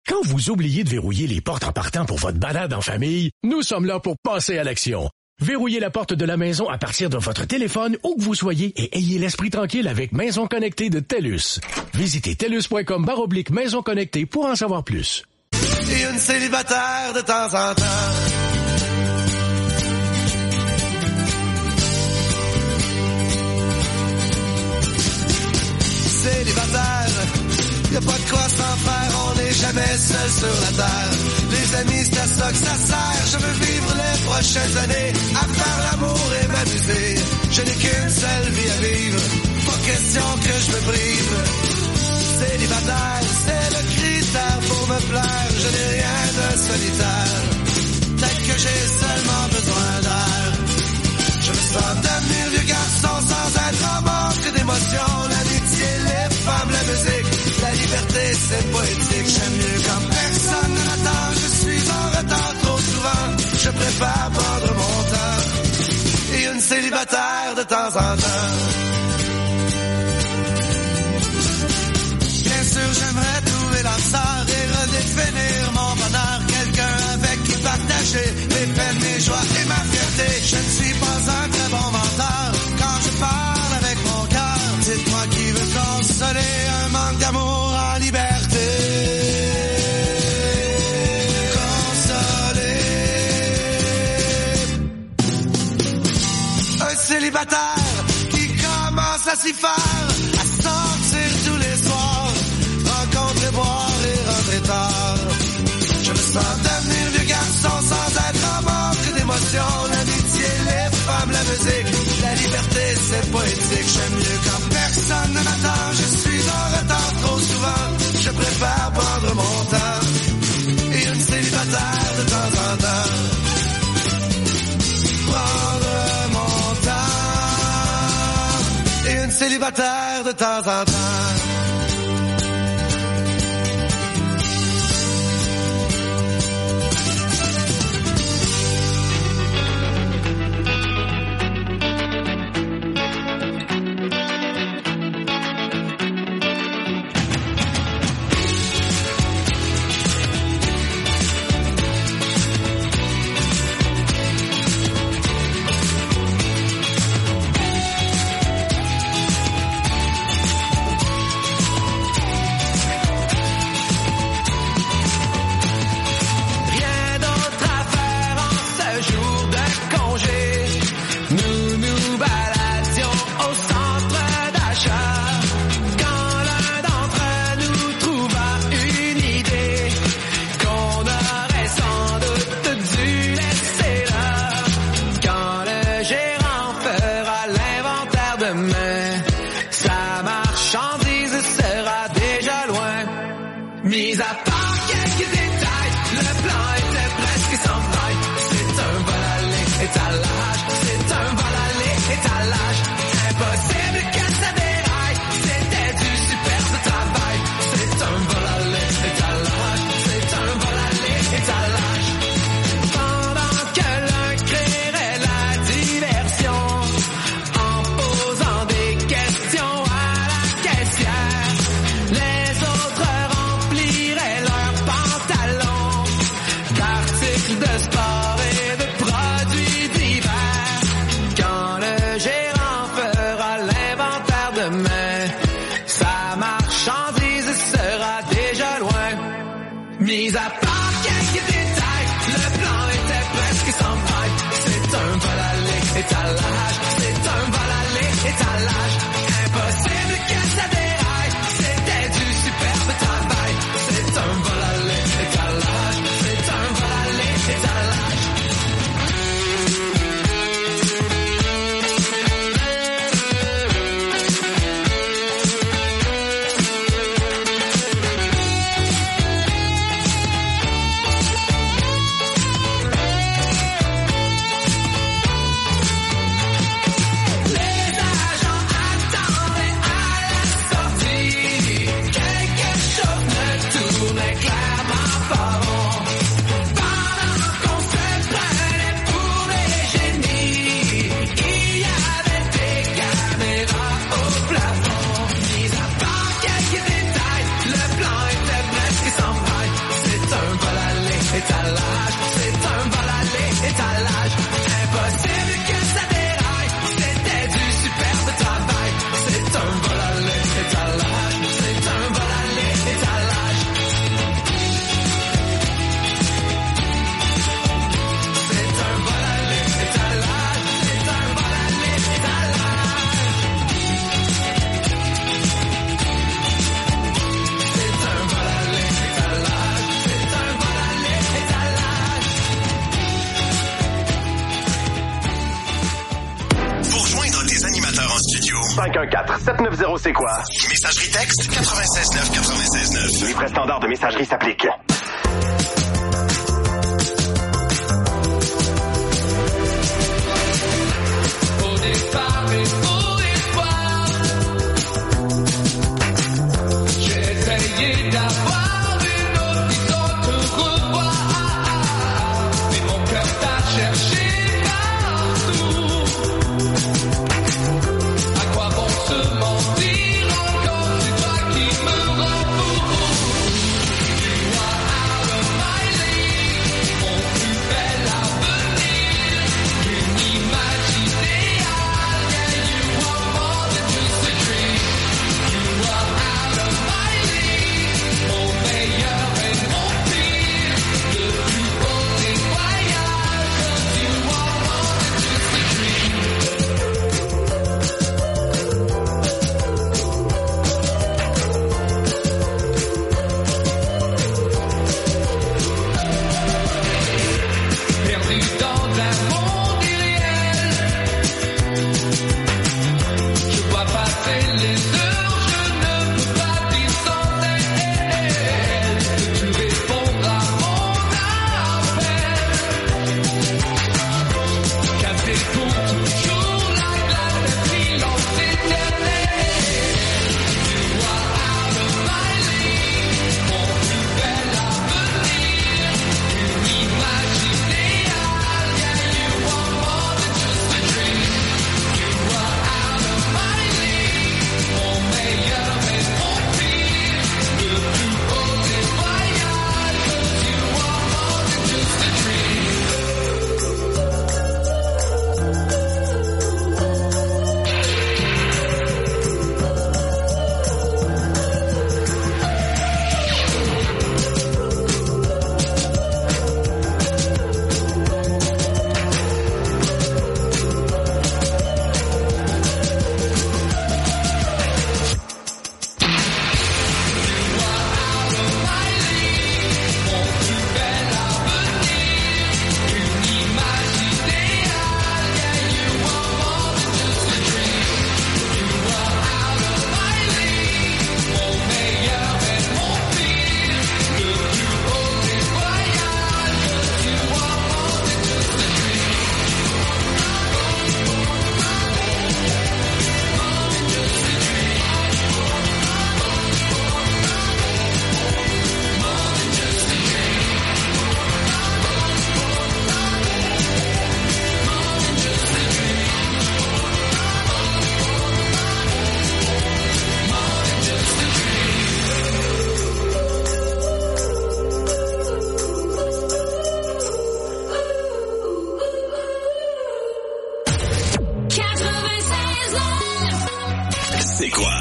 Quand vous oubliez de verrouiller les portes en partant pour votre balade en famille, nous sommes là pour passer à l'action. Verrouillez la porte de la maison à partir de votre téléphone où que vous soyez et ayez l'esprit tranquille avec Maison Connectée de TELUS. Visitez TELUS.com/Maison Connectée pour en savoir plus. Et une célibataire de temps en temps. Célibataire, y'a pas de quoi s'en faire, on n'est jamais seul sur la terre. Les amis, c'est à ça que ça sert, je veux vivre les prochaines années, à faire l'amour et m'amuser. Je n'ai qu'une seule vie à vivre, pas question que je me prive. Célibataire, c'est le critère pour me plaire, je n'ai rien de solitaire, peut-être que j'ai seulement besoin d'air. Je me sens devenir vieux garçon sans être en manque d'émotion, l'amitié, les femmes, la musique, la liberté, c'est poétique. J'aime mieux quand personne ne m'attend, je suis en retard trop souvent, je préfère prendre mon temps, et une célibataire de temps en temps. Bien sûr, j'aimerais trouver l'âme sœur et redéfinir mon bonheur, quelqu'un avec qui partager mes peines, mes joies et ma fierté. Je ne suis pas un très bon menteur quand je parle avec mon cœur. Dites-moi qui veut consoler un manque d'amour en liberté. Consoler un célibataire qui commence à s'y faire, à sortir tous les soirs, rencontrer, boire et rentrer tard. Je me sens devenir vieux garçon sans être en manque d'émotion, l'amitié, les femmes, la musique, la liberté, c'est poétique. J'aime mieux quand personne ne m'attend, je suis en retard trop souvent, je préfère prendre mon temps, et une célibataire de temps en temps. Prendre mon temps, et une célibataire de temps en temps. étalage, c'est un vol à l'étalage. Impossible que ça déraille, c'était du superbe travail. C'est un vol à l'étalage, c'est un vol à l'étalage. C'est un vol à l'étalage, c'est un vol à l'étalage. C'est un vol à l'étalage, c'est un vol à l'étalage. Pour joindre les animateurs en studio, 514-790 c'est quoi? messagerie texte 96.9 96.9. Les frais standards de messagerie s'appliquent. Au départ et au espoir, j'ai essayé d'avoir une autre vision de revoir, mais mon cœur t'a cherché partout. À quoi bon se mentir encore, c'est toi qui me rends fou. You are out of my league, mon plus bel avenir, une image idéale, yeah, you are more than just a dream. You are out of my league, mon meilleur et mon pire, le plus beau des voyages, 'cause you are more than just a dream. Perdu dans un monde irréel, je vois passer les heures, je ne peux pas vivre sans elle. Peux-tu répondre à mon appel? Casser pour toujours la glace des silences éternels. You are out of my league, mon plus bel avenir, une image idéale, yeah, you are more than just a dream. You are out of my league, mon meilleur et mon pire, le plus beau des voyages, 'cause you are more than just a dream. C'est quoi?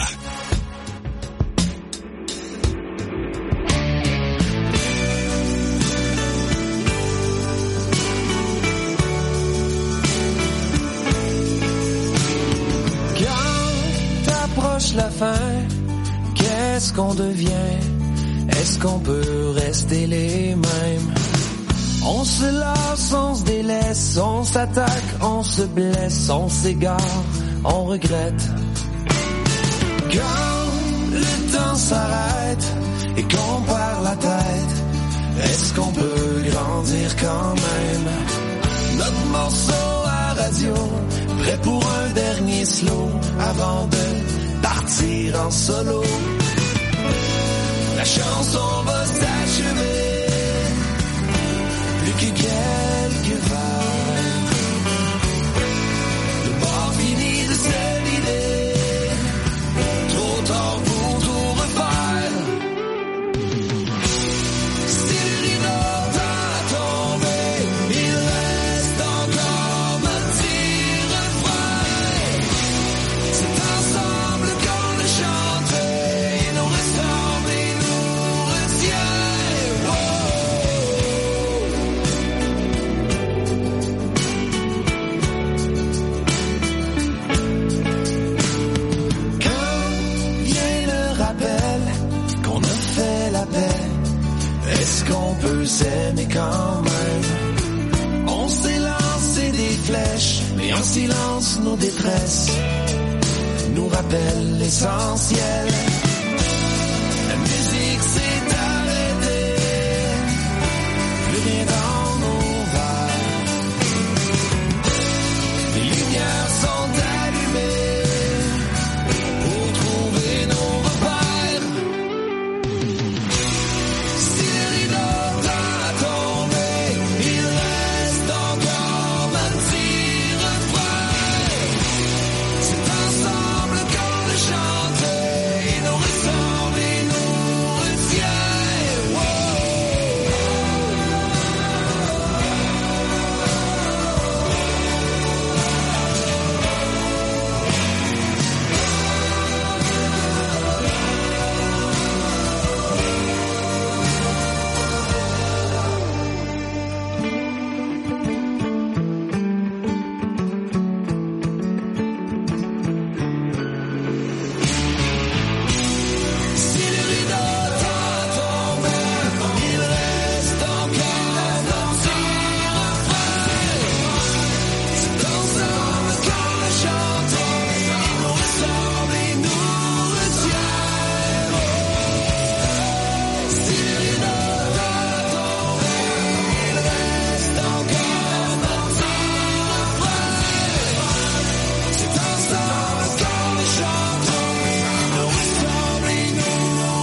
Quand t'approches la fin, qu'est-ce qu'on devient? Est-ce qu'on peut rester les mêmes? On se lasse, on se délaisse, on s'attaque, on se blesse, on s'égare, on regrette. Quand le temps s'arrête et qu'on perd la tête, est-ce qu'on peut grandir quand même? Notre morceau à radio, prêt pour un dernier slow, avant de partir en solo. La chanson va s'achever, plus que quelques vagues. Le bord finit de se vider, trop tard pour tout refaire. Si le rideau t'a Est-ce qu'on peut s'aimer quand même? On s'est lancé des flèches, mais en silence nos détresses nous rappellent l'essentiel. La musique s'est arrêtée, plus rien dans nos verres. Les lumières sont allumées pour trouver nos repères. Si le rideau t'a tombé, il reste encore un petit refrain. C'est ensemble qu'on le chante et nous ressemble et nous retient. Wow. Si le rideau t'a tombé, il reste encore un petit refrain. C'est ensemble qu'on le chante et nous ressemble et nous retient. Si le rideau t'a tombé, il reste encore un petit refrain. C'est ensemble qu'on le chante, nous ressemble et nous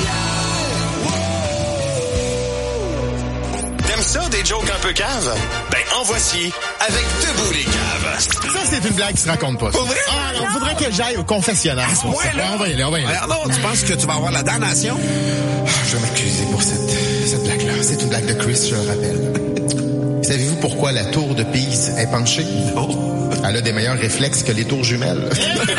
retient. T'aimes ça, des jokes un peu caves? Ben, en voici avec Debout les caves. Ça, c'est une blague qui se raconte pas. Pour vrai? Ah, non, faudrait que j'aille au confessionnal. pour ça. point-là? On va y aller. Alors non, tu penses que tu vas avoir la damnation? Je vais m'excuser pour cette blague-là. C'est une blague de Chris, je le rappelle. Savez-vous pourquoi la tour de Pise est penchée? Non. Elle a des meilleurs réflexes que les tours jumelles.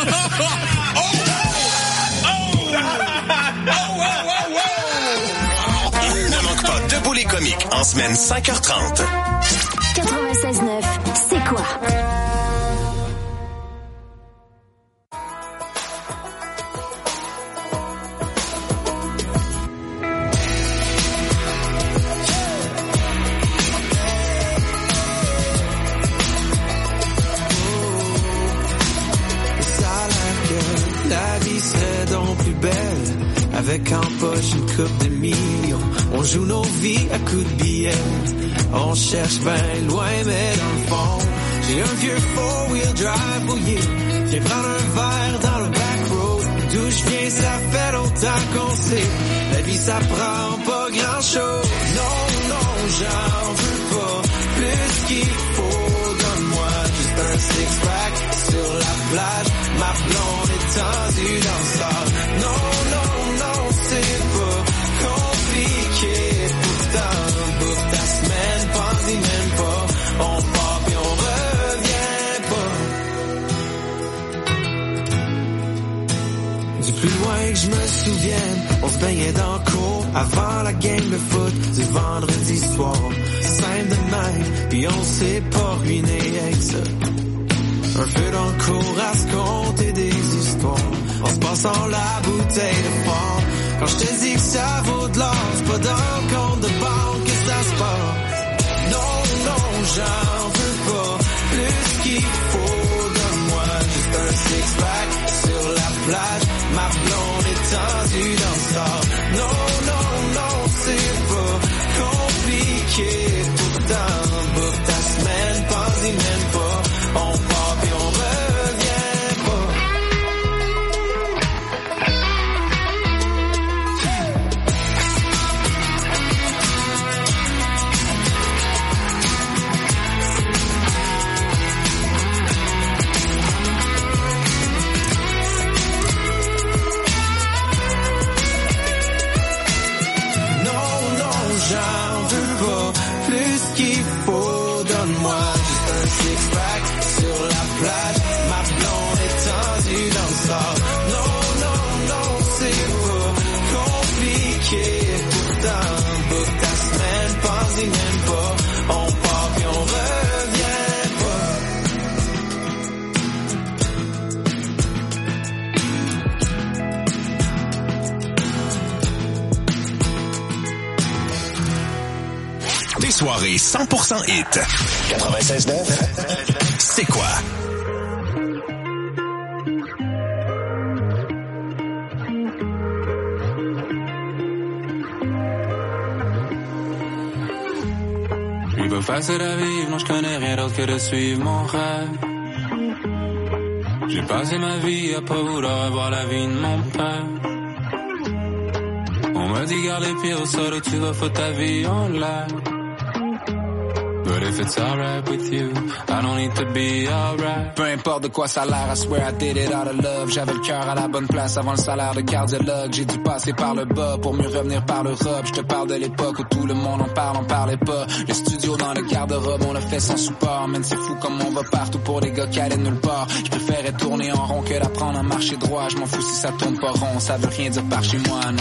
Ne manque pas Debout les comiques en semaine 5h30. 96.9, c'est quoi? Ça a l'air que la vie serait donc plus belle avec en poche une coupe de millions. On joue nos vies à coups de billets. On cherche bien loin, mais dans le fond, j'ai un vieux four-wheel drive mouillé. Viens prendre un verre dans le back road. D'où je viens, ça fait longtemps qu'on sait. La vie, ça prend pas grand-chose. Non, non, j'en veux pas plus qu'il faut. Donne-moi juste un six-pack sur la plage. Ma blonde est tendue dans le sable. Non, non, non, c'est pas compliqué. Pourtant, bouffe ta semaine, pense-y même pas. On part puis on revient pas. Du plus loin que je me souvienne, on se baignait dans le cours avant la game de foot du vendredi soir. Simple de même, puis on s'est pas ruiné avec ça. Un feu dans le cours à se compter des histoires. En se passant la bouteille de fort. Quand je te dis que ça vaut de l'or, c'est pas dans le compte de banque que ça se passe. Non, non, j'en veux pas plus qu'il faut. Donne-moi juste un six-pack sur la plage. Ma blonde est tendue dans le sable. Non, non, non, c'est pas compliqué. Pourtant, bouffe ta semaine, pense-y même pas. On part puis on revient pas. Non, non, j'en veux pas plus qu'il faut. Donne-moi juste un six-pack sur la plage. Ma blonde est tendue dans le sable. Non, non, non, c'est pas compliqué. Pourtant, bouffe ta semaine, pense-y même pas. On part puis on revient pas. Les soirées 100% hit. 96.9, c'est quoi? Plus peu facile à vivre, non je connais rien d'autre que de suivre mon rêve. J'ai passé ma vie à pas vouloir avoir la vie de mon père. On m'a dit garde les pieds au sol ou tu vas foutre ta vie en l'air. But if it's alright with you, I don't need to be alright. Peu importe de quoi ça a l'air, I swear I did it out of love. J'avais le cœur à la bonne place avant le salaire de cardiologue. J'ai dû passer par le bas pour mieux revenir par l'Europe. Je te parle de l'époque où tout le monde en parle, on parlait pas. Le studio dans le garde-robe, on l'a fait sans support. Man, c'est fou comme on va partout pour des gars qui allaient nulle part. Je préférais tourner en rond que d'apprendre à marcher droit. Je m'en fous si ça tourne pas rond, ça veut rien dire par chez moi, non.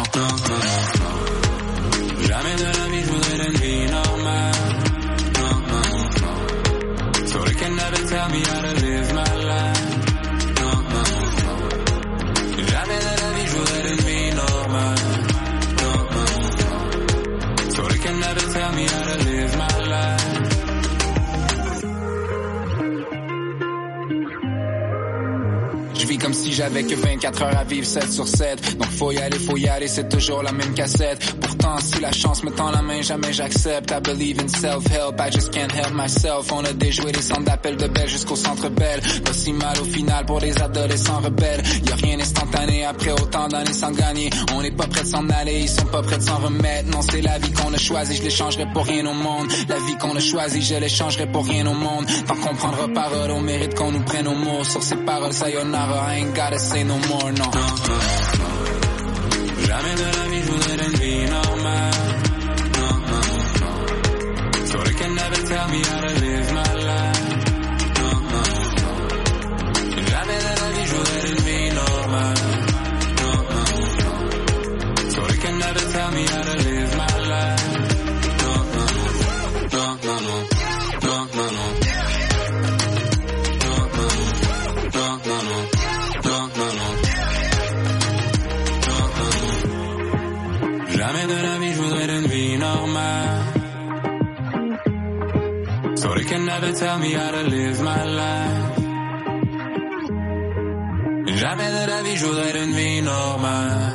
Jamais de la vie je voudrais une vie normale. So they can never tell me how to live my life. Jamais de la vie je voudrais une vie normale. So they can never tell me how to live my life. Je vis comme si j'avais que 24 heures à vivre 7 sur 7. Donc faut y aller, c'est toujours la même cassette. Pourtant si la chance me tend la main, jamais j'accepte. I believe in self-help, I just can't help myself. On a déjoué les centres d'appel de Belle jusqu'au centre Belle. Pas si mal au final pour les adolescents rebelles. Y'a rien instantané après autant d'années sans gagner. On n'est pas prêt de s'en aller, ils sont pas prêts de s'en remettre. Non, c'est la vie qu'on a choisie, je l'échangerai pour rien au monde. La vie qu'on a choisie, je l'échangerai pour rien au monde. Tant qu'on prendra parole, on mérite qu'on nous prenne au mot. Sur ces paroles, sayonara, I ain't gotta say no more, no. Jamais de la vie je voudrais une vie normale. So they can never tell me how to live my life. Jamais de la vie je voudrais une vie normale. So they can never tell me how to live my life. No, no, no, no, no, no. Jamais de la vie je voudrais une vie normale. So they can never tell me how to live my life. Jamais de la vie je voudrais une vie normale.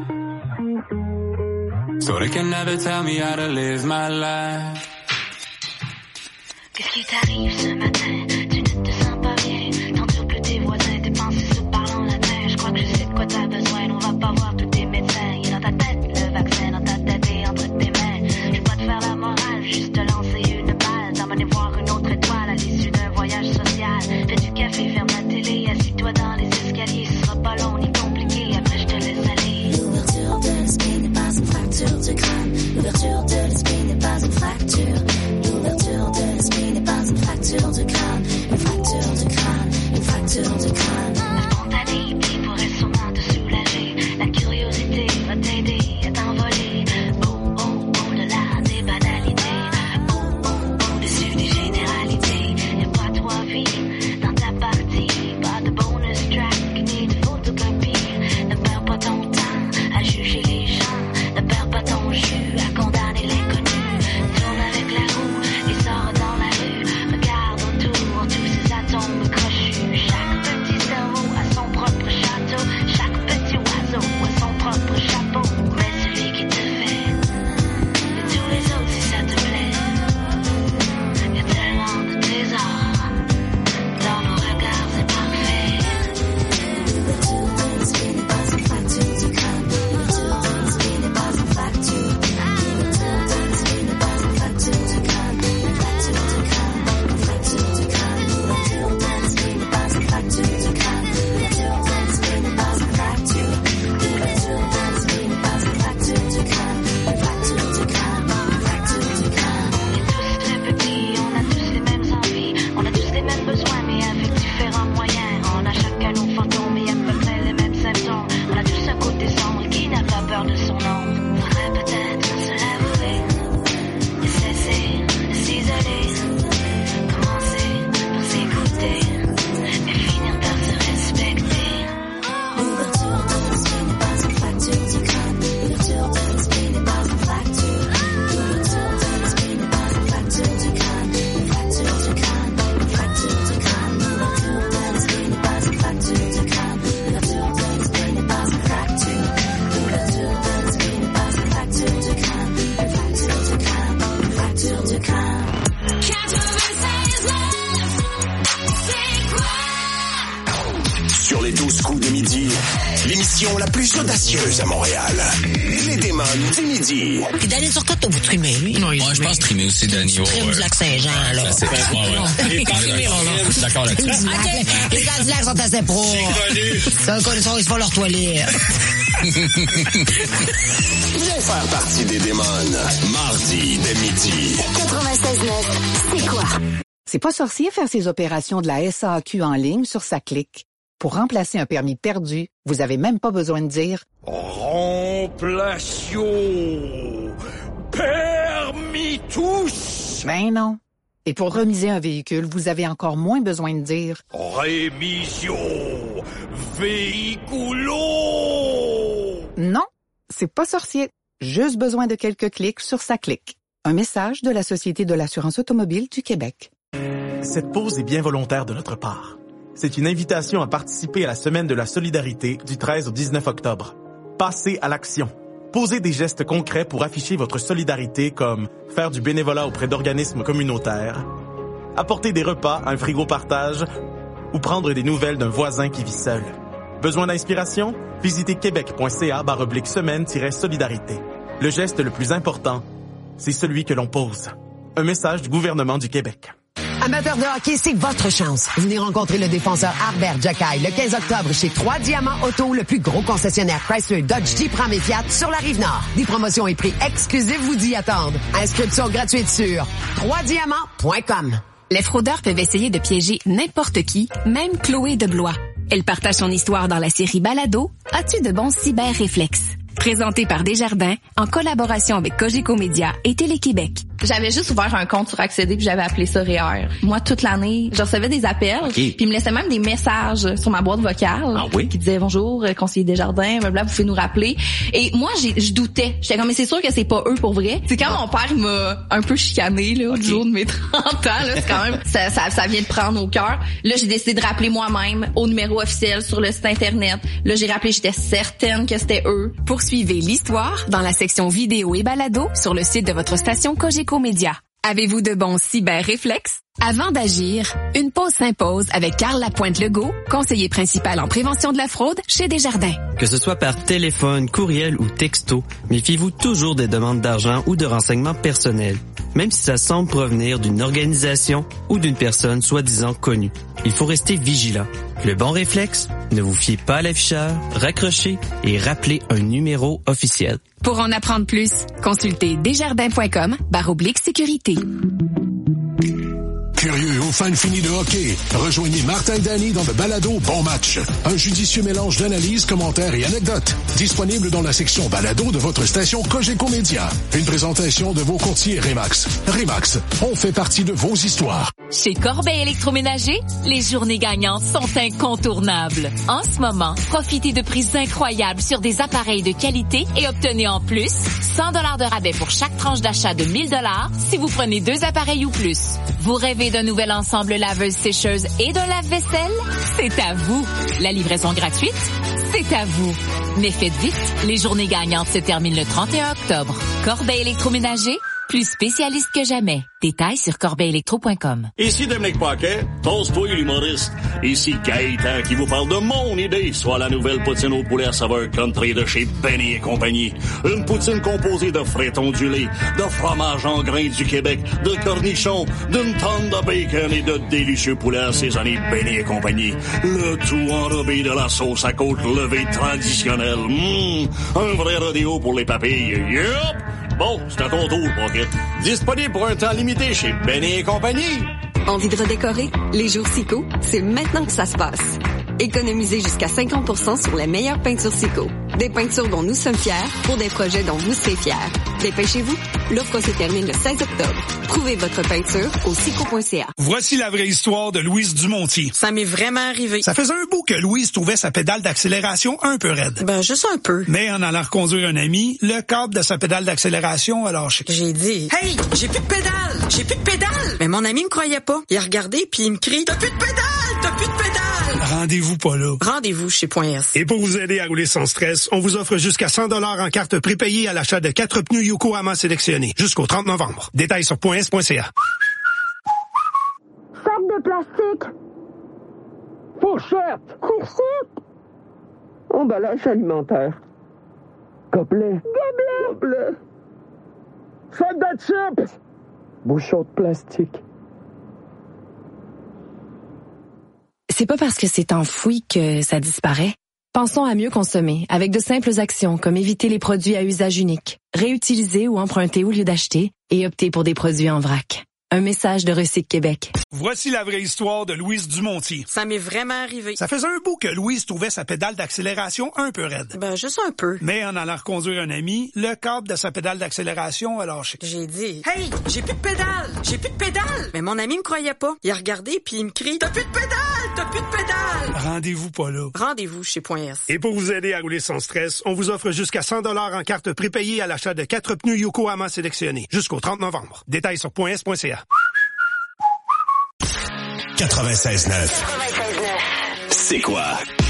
So they can never tell me how to live my life. Qu'est-ce qui t'arrive ce matin? Tu ne te sens pas bien. T'entends que tes voisins, tes pensées se parlent en latin. Je crois que je sais de quoi t'as besoin. On va pas voir tous tes médecins. Il est dans ta tête, le vaccin dans ta tête et entre tes mains. Je vais pas te faire la morale, juste te lancer une balle. T'emmener voir une autre étoile à l'issue d'un voyage social. Fais du café, ferme la télé, assis-toi dans les escaliers. Ce sera pas long ni compliqué, après je te laisse aller. L'ouverture de l'esprit n'est pas une fracture du crâne. L'ouverture de l'esprit n'est pas une fracture. L'ouverture de l'esprit n'est pas une fracture du crâne. audacieuse à Montréal. Les démons du midi. Puis Danny Turcotte, t'as vous trimé, lui? Non, moi, je pense trimer aussi, Danny. Tu trimes du Lac-Saint-Jean, là. D'accord là-dessus. Les gars du lac sont assez pros. C'est un connaisseur, ils se font leur toilette. Viens faire partie des démons. Mardi dès midi. 96.9, c'est quoi? C'est pas sorcier faire ses opérations de la SAQ en ligne sur sa clique. Pour remplacer un permis perdu, vous avez même pas besoin de dire « Remplation permis tous ». Ben non. Et pour remiser un véhicule, vous avez encore moins besoin de dire « Rémission véhiculo ». Non, c'est pas sorcier. Juste besoin de quelques clics sur sa clique. Un message de la Société de l'assurance automobile du Québec. Cette pause est bien volontaire de notre part. C'est une invitation à participer à la Semaine de la solidarité du 13 au 19 octobre. Passez à l'action. Posez des gestes concrets pour afficher votre solidarité comme faire du bénévolat auprès d'organismes communautaires, apporter des repas, un frigo partage ou prendre des nouvelles d'un voisin qui vit seul. Besoin d'inspiration? Visitez québec.ca/semaine-solidarité. Le geste le plus important, c'est celui que l'on pose. Un message du gouvernement du Québec. Amateurs de hockey, c'est votre chance. Venez rencontrer le défenseur Harbert Jackay le 15 octobre chez 3 Diamants Auto, le plus gros concessionnaire Chrysler, Dodge, Jeep, Ram et Fiat sur la Rive-Nord. Des promotions et prix exclusifs vous y attendent. Inscription gratuite sur 3diamants.com. Les fraudeurs peuvent essayer de piéger n'importe qui, même Chloé de Blois. Elle partage son histoire dans la série Balado « As-tu de bons cyber-réflexes ?» Présenté par Desjardins, en collaboration avec Cogeco Média et Télé-Québec. J'avais juste ouvert un compte sur Accéder puis j'avais appelé ça REER. Moi, toute l'année, je recevais des appels, puis ils me laissaient même des messages sur ma boîte vocale qui disaient « Bonjour, conseiller Desjardins, blablabla, vous pouvez nous rappeler. » Et moi, je doutais. J'étais comme « Mais c'est sûr que c'est pas eux pour vrai. » C'est quand mon père il m'a un peu chicané là, du jour de mes 30 ans. Là, c'est quand même ça vient de prendre au cœur. Là, j'ai décidé de rappeler moi-même au numéro officiel sur le site Internet. Là, j'ai rappelé, j'étais certaine que c'était eux. Poursuivez l'histoire dans la section vidéo et balado sur le site de votre station Cogeco Média. Avez-vous de bons cyber-réflexes? Avant d'agir, une pause s'impose avec Carl Lapointe-Legault, conseiller principal en prévention de la fraude chez Desjardins. Que ce soit par téléphone, courriel ou texto, méfiez-vous toujours des demandes d'argent ou de renseignements personnels, même si ça semble provenir d'une organisation ou d'une personne soi-disant connue. Il faut rester vigilant. Le bon réflexe, ne vous fiez pas à l'afficheur, raccrochez et rappelez un numéro officiel. Pour en apprendre plus, consultez desjardins.com/sécurité. Curieux ou fan fini de hockey, rejoignez Martin et Danny dans le balado Bon Match. Un judicieux mélange d'analyses, commentaires et anecdotes. Disponible dans la section balado de votre station Cogeco Média. Une présentation de vos courtiers Remax. Remax, on fait partie de vos histoires. Chez Corbeil Électroménager, les journées gagnantes sont incontournables. En ce moment, profitez de prix incroyables sur des appareils de qualité et obtenez en plus 100 $ de rabais pour chaque tranche d'achat de 1000 $ si vous prenez 2 appareils ou plus. Vous rêvez d'un nouvel ensemble laveuse-sécheuse et d'un lave-vaisselle? C'est à vous. La livraison gratuite? C'est à vous. Mais faites vite, les journées gagnantes se terminent le 31 octobre. Corbeil Électroménager, plus spécialiste que jamais. Détails sur corbeillelectro.com. Ici Dominique Paquet, toast-toi l'humoriste. Ici Gaëtan qui vous parle de mon idée, soit la nouvelle poutine au poulet à saveur country de chez Benny et compagnie. Une poutine composée de frites ondulées, de fromage en grains du Québec, de cornichons, d'une tonne de bacon et de délicieux poulets assaisonnés Benny et compagnie. Le tout enrobé de la sauce à côte levée traditionnelle. Un vrai rodéo pour les papilles. Yup! Bon, c'est à ton tour, Pocket. Disponible pour un temps limité chez Benny et compagnie. Envie de redécorer? Les jours Sico, c'est maintenant que ça se passe. Économisez jusqu'à 50% sur les meilleures peintures Sico. Des peintures dont nous sommes fiers pour des projets dont vous serez fiers. Dépêchez-vous, l'offre se termine le 16 octobre. Trouvez votre peinture au sico.ca. Voici la vraie histoire de Louise Dumontier. Ça m'est vraiment arrivé. Ça faisait un bout que Louise trouvait sa pédale d'accélération un peu raide. Ben, juste un peu. Mais en allant reconduire un ami, le câble de sa pédale d'accélération a lâché. J'ai dit, « Hey, j'ai plus de pédale! J'ai plus de pédale! » Mais mon ami me croyait pas. Il a regardé puis il me crie, « T'as plus de pédale! T'as plus de pédale! » Rendez-vous pas là. Rendez-vous chez .s. Et pour vous aider à rouler sans stress, on vous offre jusqu'à 100 $ en carte prépayée à l'achat de 4 pneus Yokohama sélectionnés jusqu'au 30 novembre. Détails sur .s.ca. Sac de plastique. Fourchette. Fourchette. Emballage alimentaire. Gobelet. Soda chips. Bouchon de plastique. C'est pas parce que c'est enfoui que ça disparaît. Pensons à mieux consommer avec de simples actions comme éviter les produits à usage unique, réutiliser ou emprunter au lieu d'acheter et opter pour des produits en vrac. Un message de Recyc Québec. Voici la vraie histoire de Louise Dumontier. Ça m'est vraiment arrivé. Ça faisait un bout que Louise trouvait sa pédale d'accélération un peu raide. Ben, juste un peu. Mais en allant reconduire un ami, le câble de sa pédale d'accélération a lâché. J'ai dit, hey, j'ai plus de pédale! Mais mon ami me croyait pas. Il a regardé puis il me crie, t'as plus de pédale! Rendez-vous pas là. Rendez-vous chez .S. Et pour vous aider à rouler sans stress, on vous offre jusqu'à 100 $ en carte prépayée à l'achat de 4 pneus Yokohama sélectionnés jusqu'au 30 novembre. Détails sur .s.ca. 96.9. C'est quoi?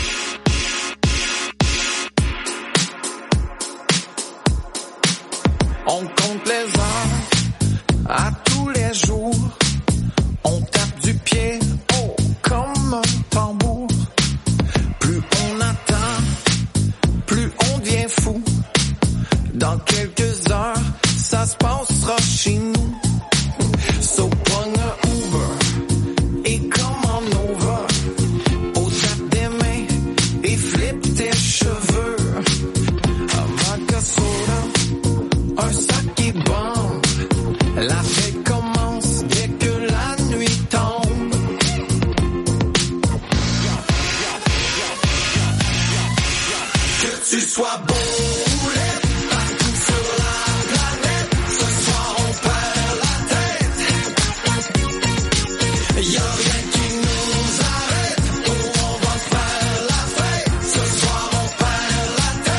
On compte les heures à tous les jours. On tape du pied, oh, comme un tambour. Plus on attend, plus on devient fou. Dans quelques heures, ça se passera chez nous. So prends un Uber et commande over. Au tape des mains et flippe tes cheveux. Un vodka soda, un sac qui bombe. La fête commence dès que la nuit tombe. Que tu sois beau ou laid, partout sur la planète, ce soir on perd la tête. Y'a rien qui nous arrête, oh on va faire la fête, ce soir on perd la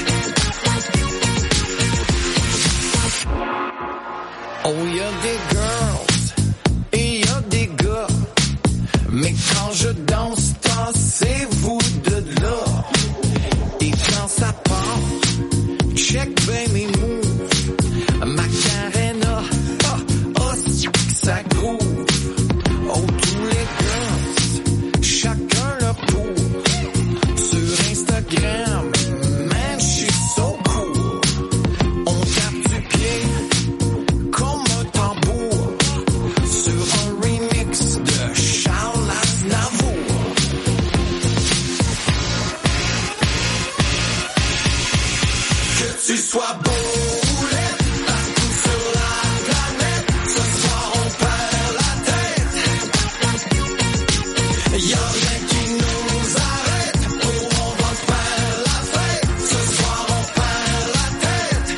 tête. Oh y'a des girls et y'a des gars, mais quand je danse, dansez-vous de là. Et quand ça part, check ben mes moves. Macarena, oh ça groove. Oh tous les girls, chacun leur tour. Sur Instagram, man, j'suis so cool. On tape du pied comme un tambour sur un remix de Charles Aznavour. Que tu sois beau ou laid, partout sur la planète, ce soir on perd la tête. Y'a rien qui nous arrête, oh on va faire la fête, ce soir on perd la tête.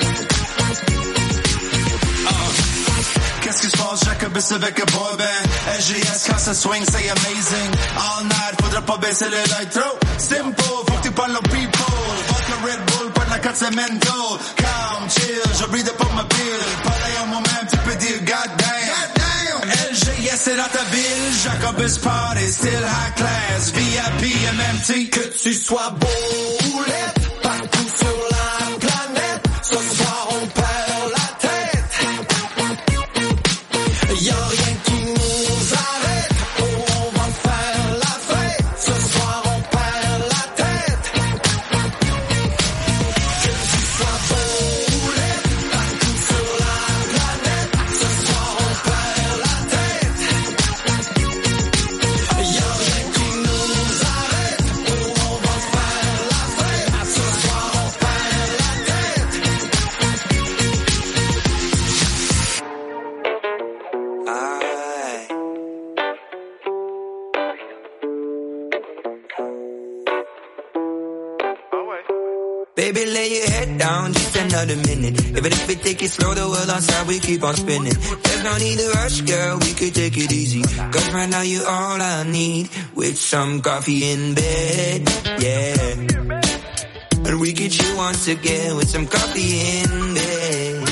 Qu'est-ce qui se passe, Jacobus avec un boy band? SGS quand ça swing, c'est amazing. All night, faudra pas baisser le light throw. Simple, faut que tu parles aux people. Vodka Red Bull, pas de la carte, c'est mental. Calm, chill, je brille pour ma pile. Pareil à moi-même, tu peux dire goddamn. LGS c'est dans ta ville, Jacobus party, still high class. VIP, MMT. Que tu sois beau ou laid, partout sur la planète, ce soir on perd la tête. Y'a rien qui nous arrête, oh on va faire la fête, ce soir on perd la tête. Que tu sois beau ou laid, partout sur la planète, ce soir on perd la tête. Y'a rien qui nous arrête, oh on va faire la fête, ce soir on perd la tête. Baby, lay your head down, just another minute. Even if we take it slow, the world outside, we keep on spinning. There's no need to rush, girl, we could take it easy. Cause right now you're all I need, with some coffee in bed, yeah. And we could chill once again, with some coffee in bed.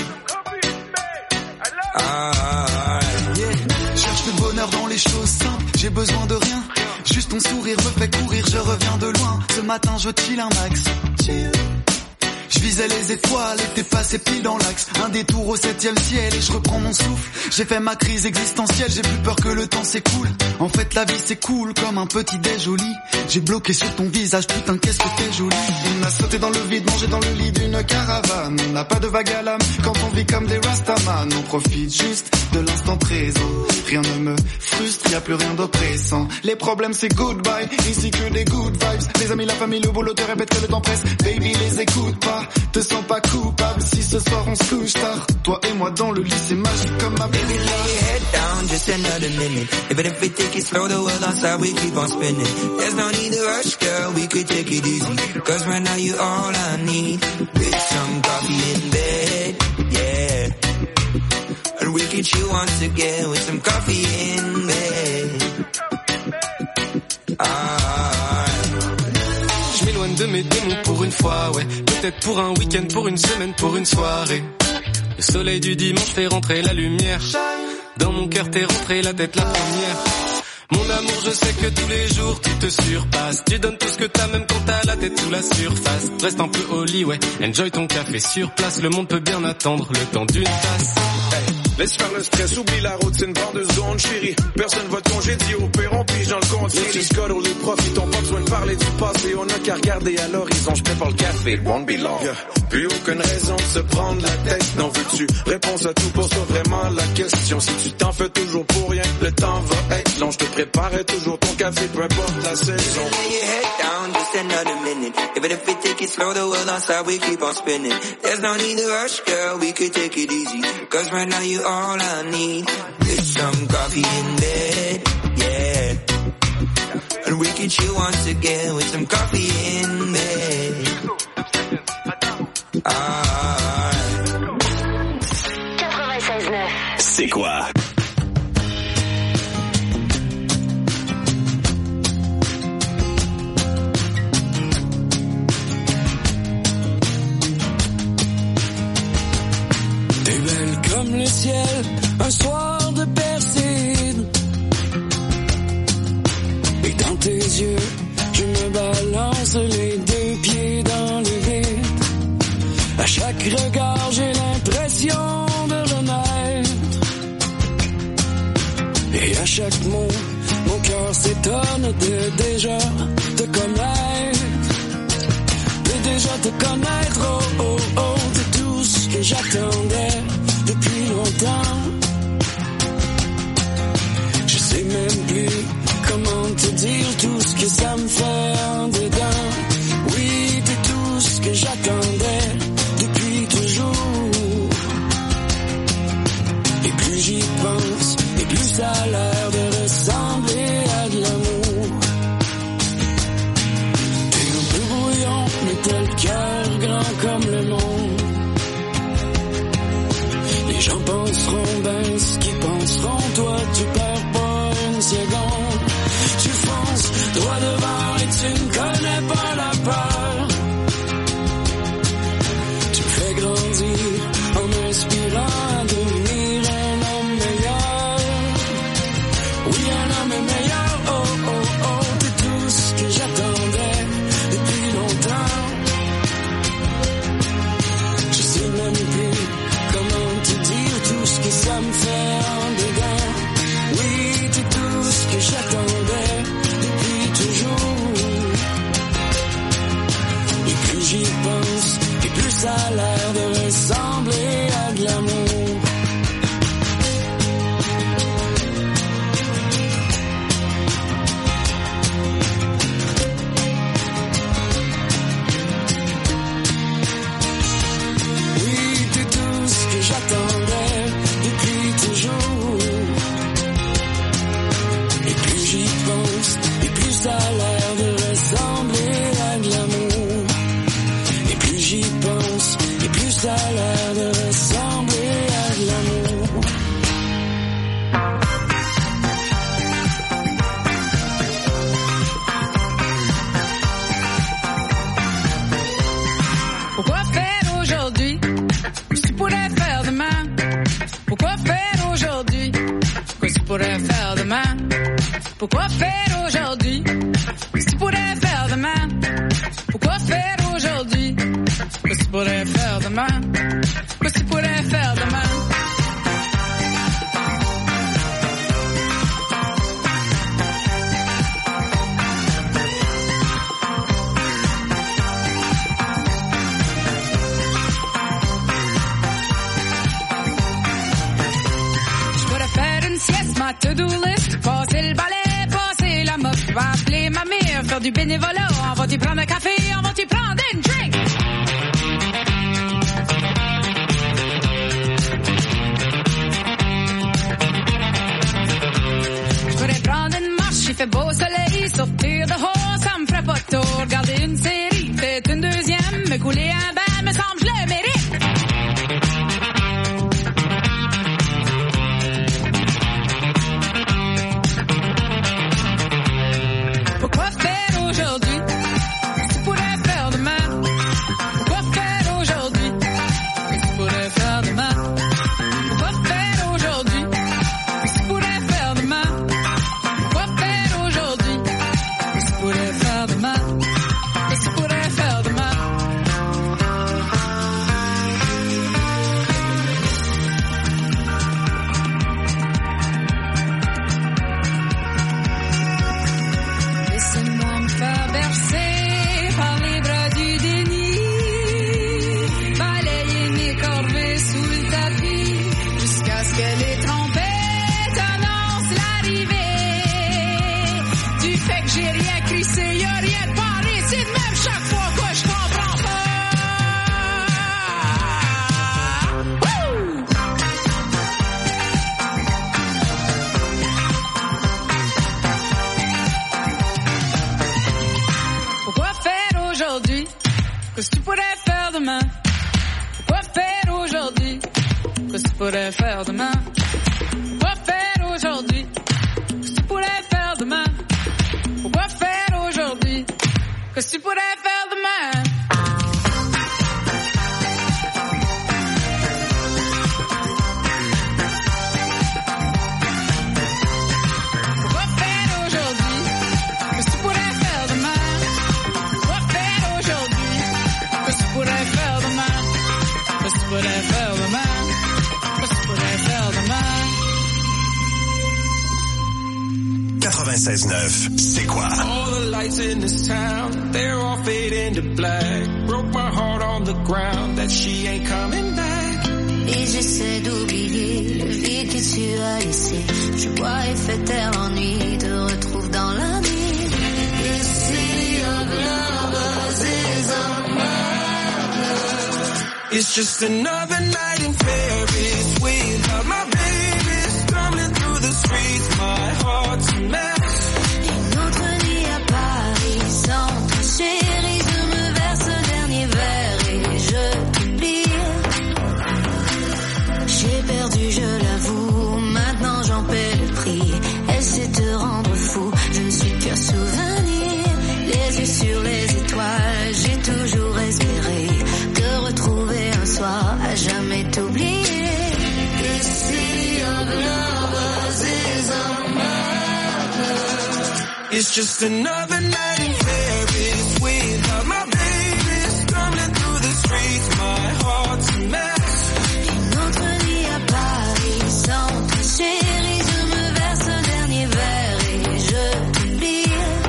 Cherche le bonheur dans les choses simples, j'ai besoin de rien. Juste ton sourire me fait courir, je reviens de loin. Ce matin je chill un max. Chill. Je visais les étoiles et t'es passé pile dans l'axe. Un détour au 7e ciel et je reprends mon souffle. J'ai fait ma crise existentielle, j'ai plus peur que le temps s'écoule. En fait la vie c'est cool comme un petit déj au lit. J'ai bloqué sur ton visage, putain qu'est-ce que t'es jolie. On a sauté dans le vide, mangé dans le lit d'une caravane. On n'a pas de vague à l'âme quand on vit comme des rastaman. On profite juste de l'instant présent. Rien ne me frustre, y a plus rien d'oppressant. Les problèmes c'est goodbye, ici que des good vibes. Les amis, la famille, le boulot te répète que le temps presse. Baby les écoute pas, te sens pas coupable si ce soir on se couche tard. Toi et moi dans le lit c'est magique comme ma baby. Baby lay your head down, just another minute. Even if we take it slow, the world outside we keep on spinning. There's no need to rush, girl, we could take it easy. Cause right now you all I need. With some coffee in bed, yeah. And we can chill once again with some coffee in bed. Je m'éloigne de mes démons pour une fois, ouais. Peut-être pour un week-end, pour une semaine, pour une soirée. Le soleil du dimanche fait rentrer la lumière. Dans mon cœur t'es rentré la tête la première. Mon amour, je sais que tous les jours tu te surpasses. Tu donnes tout ce que t'as même quand t'as la tête sous la surface. Reste un peu au lit, ouais. Enjoy ton café sur place. Le monde peut bien attendre le temps d'une tasse. Hey, laisse faire le stress, oublie la routine, barre de secondes, chérie. Personne va te congédier, au pire on pige dans le compte. Les scores, les profits, t'ont pas besoin de parler du passé. On a qu'à regarder à l'horizon, je prépare le café, it won't be long. Yeah. Plus aucune raison de se prendre la tête. Non, veux-tu réponse à tout, pose vraiment la question. Si tu t'en fais toujours pour rien, le temps va être long. Je te préparais toujours ton café, peu importe la saison. Lay your head down, just another minute. Even if we take it slow, the world outside we keep on spinning. There's no need to rush, girl, we could take it easy. Cause right now you all I need. With some coffee in bed, yeah. And we can chill once again with some coffee in bed. Ah. 96.9. C'est quoi? T'es belle comme le ciel, un soir de Perside. Et dans tes yeux, je me balance les deux pieds dans le vide. À chaque regard, j'ai l'impression de renaître. Et à chaque mot, mon cœur s'étonne de déjà te connaître. De déjà te connaître, oh oh oh, c'est tout ce que j'attendais depuis longtemps. Je sais même plus comment te dire tout ce que ça me fait en dedans. Oui, t'es tout ce que j'attendais depuis toujours. Et plus j'y pense, et plus ça a l'air de ressembler à de l'amour. T'es un peu brouillon, mais t'as le cœur grand comme le monde. Les gens penseront ben ce qu'ils penseront, toi tu perds pas une seconde. Tu fonces droit devant et tu ne connais pas la peur. Tu me fais grandir en m'inspirant à devenir un homme meilleur. Oui, un homme meilleur, oh oh oh, t'es tout ce que j'attendais depuis longtemps. Je sais même plus comment te dire tout ce que ça me fait en dedans. Oui, t'es tout ce que j'attendais depuis toujours. Et plus j'y pense, et plus ça a l'air de ressembler à de l'amour. Oui, t'es tout ce que j'attendais depuis toujours. Et plus j'y pense, et plus ça a l'air de ressembler à de l'amour. Et plus j'y pense, et plus ça a l'air de ressembler à de l'amour. Pourquoi faire aujourd'hui ce que tu pourrais faire demain? Pourquoi faire aujourd'hui ce que tu pourrais faire demain? Pourquoi faire aujourd'hui ce que tu pourrais faire demain? Pourquoi faire aujourd'hui ce que tu pourrais ma to-do list. Passer le balai, passer la mop. Va appeler ma mère, faire du bénévolat. On va-tu prendre un café, on va-tu prendre une drink? Je pourrais prendre une marche, il fait beau soleil. Sortir dehors, ça me ferait pas de tour. Regarder une série, peut-être une deuxième. Me couler un bain, me semble je le mérite. Pourquoi faire aujourd'hui? Tu pourrais faire demain. Pourquoi faire aujourd'hui? Tu pourrais faire demain. Pourquoi faire aujourd'hui? Tu pourrais faire demain. Pourquoi faire aujourd'hui? Tu pourrais faire demain. Tu pourrais faire demain. Laissez-moi me faire bercer par les bras du déni, balayer mes corvées sous le tapis, jusqu'à ce que les trompettes annoncent l'arrivée du fait que j'ai rien crissé, y'a rien de paré, c'est de même chaque fois que je comprends pas. Wouh! Pourquoi faire aujourd'hui? Qu'est-ce que tu pourrais faire demain? Pourquoi faire aujourd'hui? Qu'est-ce que tu pourrais faire demain? Pourquoi faire aujourd'hui? Qu'est-ce que tu pourrais faire demain? Pourquoi faire aujourd'hui? Qu'est-ce que tu pourrais faire demain? Pourquoi faire aujourd'hui? Qu'est-ce que tu pourrais faire demain? Pourquoi faire aujourd'hui? Qu'est-ce que tu pourrais faire demain? Qu'est-ce que tu pourrais faire demain? Qu'est-ce que tu pourrais faire demain? 96.9, c'est quoi? All the lights in this town, they're all fading to black. Broke my heart on the ground that she ain't coming back. Et j'essaie d'oublier le vide que tu as laissé. Je bois et fais taire l'ennui, te retrouve dans la nuit. The city of lovers is a murder. It's just another night in Paris without my baby. Stumbling through the streets, my heart's a mess. Une autre nuit à Paris sans toi chérie. Je me verse le dernier verre et je t'oublie. J'ai perdu, je l'avoue, maintenant j'en paie le prix. Elle sait te rendre fou, je ne suis que souvenir. Les yeux sur les étoiles, j'ai toujours espéré te retrouver un soir, à jamais t'oublier. The city of lovers is a murder. It's just another night in Paris without my baby. Stumbling through the streets, my heart's a mess. Une autre nuit à Paris sans toi chérie. Je me verse le dernier verre et je t'oublie.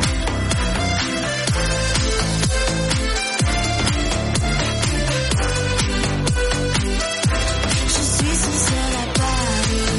Je suis si seule à Paris.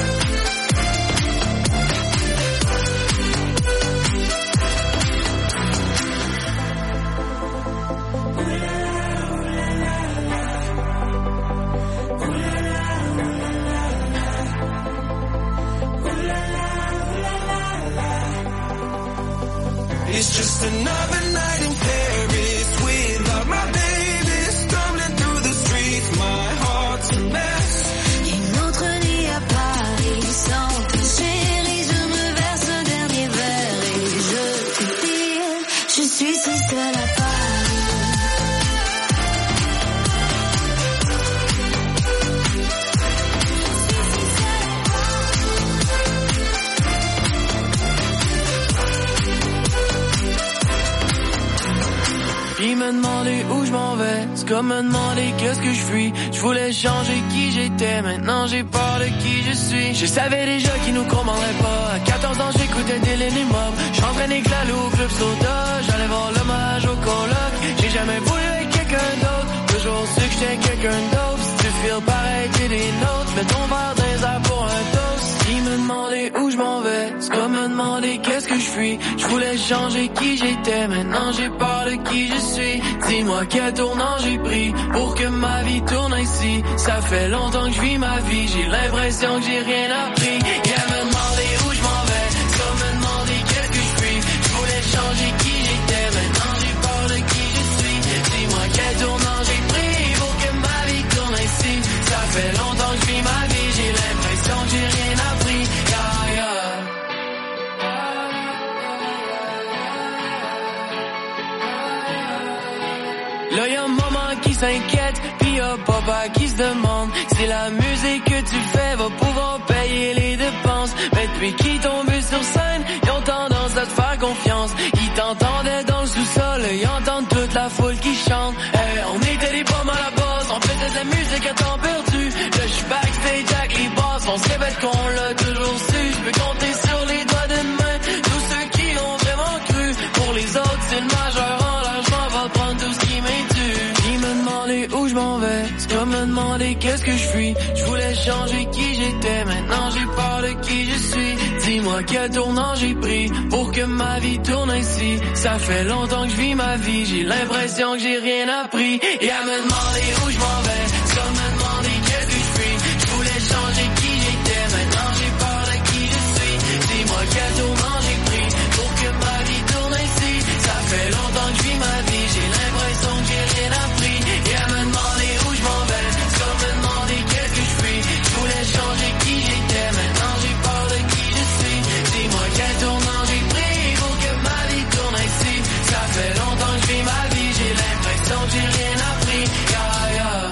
It's just another night in Paris without my baby. Stumbling through the streets, my heart's a mess. Une autre nuit à Paris sans toi chérie. Je me verse le dernier verre et je t'oublie. Je suis si seule à Paris. Puis me demander où je m'en vais, c'est comme me demander qu'est-ce que je fuis. Je voulais changer qui j'étais, maintenant j'ai peur de qui je suis. Je savais déjà qu'ils nous comprendraient pas. À 14 ans j'écoutais Dylan et Mob. J'entraînais avec la loup au club soda. J'allais voir l'hommage au coloc. J'ai jamais voulu être quelqu'un d'autre, toujours su que j'étais quelqu'un d'autre. Si tu feels pareil que des nôtres, mets ton verre dans les airs pour un toast. Ils me demandaient où fuis. Je voulais changer qui j'étais, maintenant j'ai peur de qui je suis. Dis-moi quel tournant j'ai pris pour que ma vie tourne ainsi. Ça fait longtemps que je vis ma vie, j'ai l'impression que j'ai rien appris. Yeah, me demander où je m'en vais, comme me demander qu'est-ce que je suis. Je voulais changer qui j'étais, maintenant j'ai peur de qui je suis. Dis-moi quel tournant j'ai pris pour que ma vie tourne ainsi. Ça fait longtemps que je vis ma vie, j'ai l'impression que j'ai rien appris. Yeah, yeah. Là y'a maman qui s'inquiète, pis y'a papa qui se demande si la musique que tu fais va pouvoir payer les dépenses. Mais depuis qu'ils tombent sur scène, ils ont tendance à te faire confiance. Ils t'entendaient dans le sous-sol, ils entendent toute la foule qui chante. Hey, on était des pommes à la base, on faisait de la musique à temps perdu. Là j'suis backstage avec les basses, on se répète qu'on l'a toujours su. J'peux compter sur les doigts d'une main tous ceux qui l'ont vraiment cru. Pour les autres c'est le majeur en l'argent, va prendre tout ce qui m'est dû. Ils me demandaient où je m'en vais, c'est comme me demander qu'est-ce que je suis. Je voulais changer qui j'étais, maintenant j'ai peur de qui je suis. Dis-moi quel tournant j'ai pris pour que ma vie tourne ainsi. Ça fait longtemps que je vis ma vie, j'ai l'impression que j'ai rien appris. Et à me demander où je m'en vais, c'est comme me demander qu'est-ce que je suis. Je voulais changer qui j'étais, maintenant j'ai peur de qui je suis. Dis-moi quel tournant j'ai pris pour que ma vie tourne ainsi. Ça fait longtemps que je vis ma vie, j'ai l'impression que j'ai rien appris. Et à me demander où je m'en vais, c'est comme me demander qu'est-ce que je suis. Je voulais changer qui j'étais, maintenant j'ai peur de qui je suis. Dis-moi quel tournant j'ai pris pour que ma vie tourne ainsi. Ça fait longtemps que je vis ma vie, j'ai l'impression que j'ai rien appris. Yeah, yeah.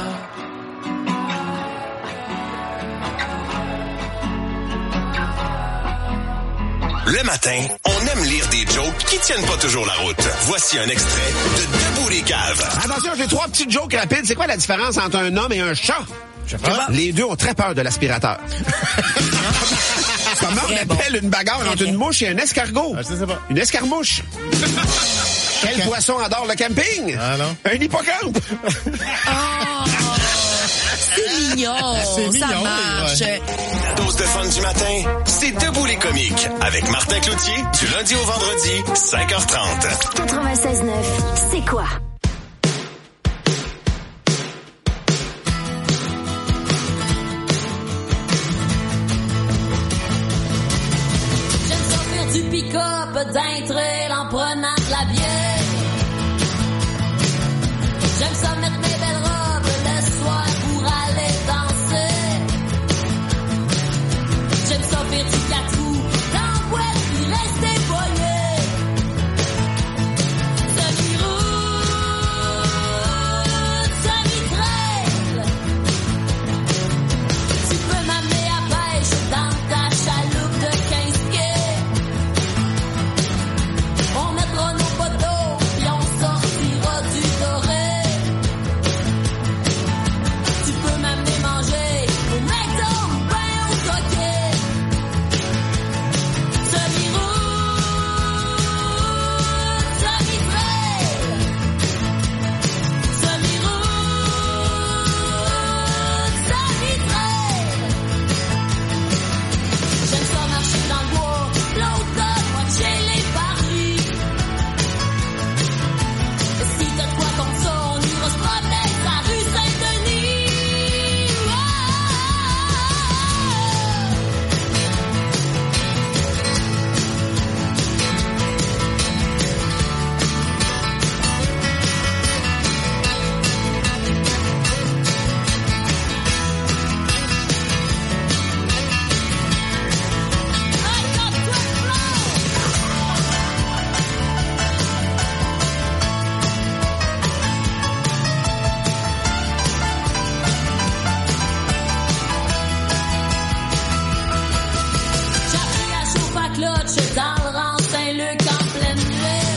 Le matin, on aime lire des jokes qui tiennent pas toujours la route. Voici un extrait de Debout les caves. Attention, j'ai 3 petites jokes rapides. C'est quoi la différence entre un homme et un chat? Je sais pas. Les deux ont très peur de l'aspirateur. Comment on appelle une bagarre entre une mouche et un escargot? Je sais pas. Une escarmouche. Quel poisson adore le camping? Ah non. Un hippocampe. C'est mignon. Ça marche. La dose de fun du matin, c'est Debout les comiques avec Martin Cloutier du lundi au vendredi, 5h30. 96.9, c'est quoi? J'aime sortir du pick-up d'un trail en prenant de la bière. J'aime ça mettre mes belles robes le soir pour aller danser. J'aime ça faire du 4 roues dans la boîte puis rester poigné. Semi-trail. Tu peux m'amener à pêche dans ta chaloupe de 15 pieds. On mettra nos poteaux puis on sortira du doré. Tu peux m'amener manger au McDo ou ben au coquet. Semi-route, semi-trail. Semi-route, semi-trail. J'aime ça marcher dans le bois, l'automne, watcher les paris. Si t'as de quoi contre ça, on ira se promener sa rue Saint-Denis. J'ai appris à chauffer à clutch dans le rang Saint-Luc en pleine nuit.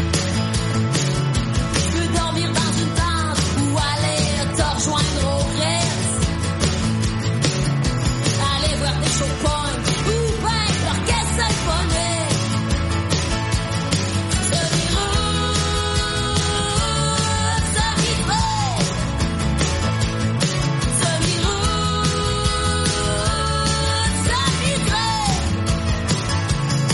Tu peux dormir dans une tente ou aller te rejoindre au Ritz. Aller voir des shows punk ou ben l'orchestre symphonique. Semi-route, semi-trail. Semi-route, semi-trail.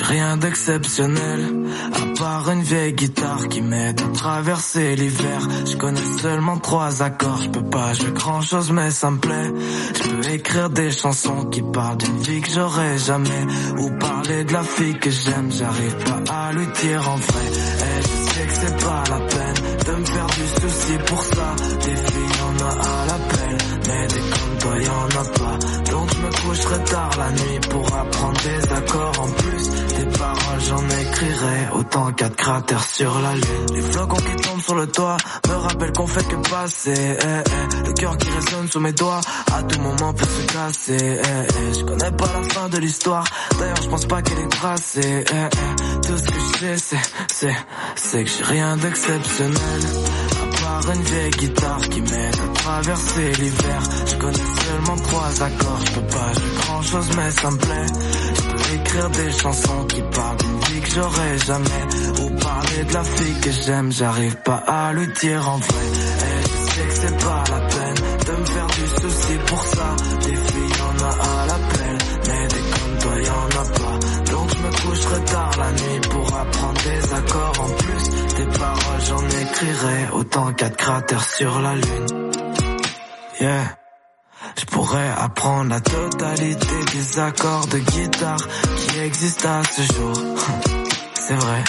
rien d'exceptionnel, à part une vieille guitare qui m'aide à traverser l'hiver. Je connais seulement 3 accords, je peux pas jouer grand chose mais ça me plaît. Je peux écrire des chansons qui parlent d'une vie que j'aurais jamais, ou parler de la fille que j'aime, j'arrive pas à lui dire en vrai. Et je sais que c'est pas la peine de me faire du souci pour ça. Des filles y'en a à l'appel, mais des comme toi y'en a pas. Donc je me coucherai tard la nuit pour apprendre des accords en plus. Des paroles j'en écrirai autant qu'il y a de cratères sur la lune. Les flocons qui tombent sur le toit me rappellent qu'on fait que passer. Le cœur qui résonne sous mes doigts à tout moment peut se casser. Je connais pas la fin de l'histoire, d'ailleurs je pense pas qu'elle est tracée. Tout ce que je sais c'est que j'ai rien d'exceptionnel, à part une vieille guitare qui m'aide à traverser l'hiver. Je connais seulement 3 accords, je peux pas jouer grand chose mais ça me plaît. Je peux écrire des chansons qui parlent d'une vie que j'aurais jamais, ou parler de la fille que j'aime, j'arrive pas à lui dire en vrai. Et je sais que c'est pas la peine de me faire du souci pour ça. Des filles y'en a à l'appel, mais des comme toi y'en a pas. Donc je me coucherai tard la nuit pour apprendre des accords en plus. Des paroles j'en écrirai autant qu'il y a de cratères sur la lune. Yeah. Je pourrais apprendre la totalité des accords de guitare qui existent à ce jour. C'est vrai,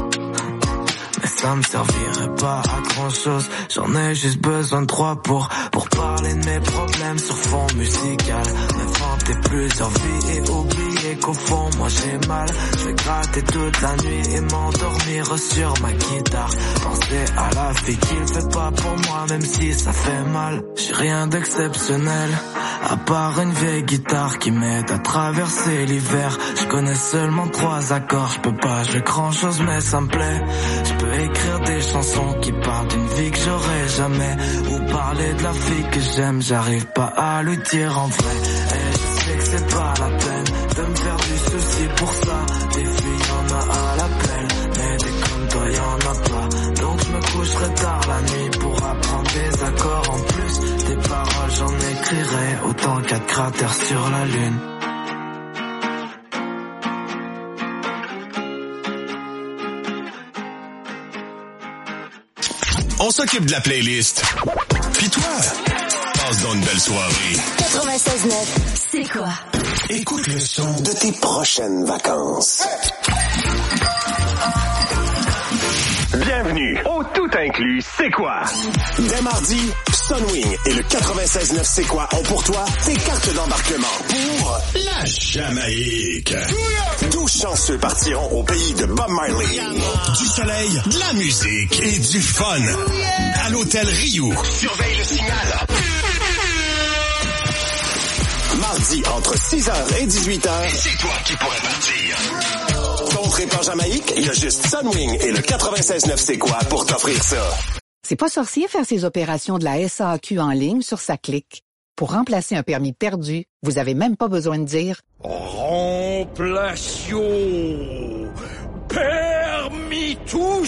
mais ça me servirait pas à grand chose. J'en ai juste besoin de 3 pour parler de mes problèmes sur fond musical. M'inventer plusieurs vies et oublier qu'au fond moi j'ai mal. Je vais gratter toute la nuit et m'endormir sur ma guitare. Penser à la fille qui le fait pas pour moi même si ça fait mal. J'ai rien d'exceptionnel, à part une vieille guitare qui m'aide à traverser l'hiver. Je connais seulement 3 accords, je peux pas jouer grand chose mais ça me plaît. Je peux écrire des chansons qui parlent d'une vie que j'aurais jamais, ou parler de la fille que j'aime, j'arrive pas à lui dire en vrai. Et je sais que c'est pas la peine de me faire du souci pour ça. Des filles y'en a à l'appel, mais des comme toi y'en a pas. Donc je me coucherai tard la nuit pour apprendre des accords en plus. Des paroles j'en écrirai autant qu'il y a de cratères sur la lune. On s'occupe de la playlist. Puis toi, passe donc une belle soirée. 96.9, c'est quoi? Écoute le son de tes prochaines vacances. Bienvenue au tout inclus C'est quoi? Dès mardi, Sunwing et le 96.9 C'est quoi ont pour toi tes cartes d'embarquement pour la Jamaïque. 12 chanceux partiront au pays de Bob Marley. Du soleil, de la musique et du fun. À l'hôtel Rio. Surveille le signal. Mardi, entre 6h et 18h. C'est toi qui pourrais partir. Ton trip en Jamaïque, il y a juste Sunwing et le 96.9 C'est quoi pour t'offrir ça. C'est pas sorcier faire ses opérations de la SAQ en ligne sur sa clique. Pour remplacer un permis perdu, vous avez même pas besoin de dire « Remplation permis tous ».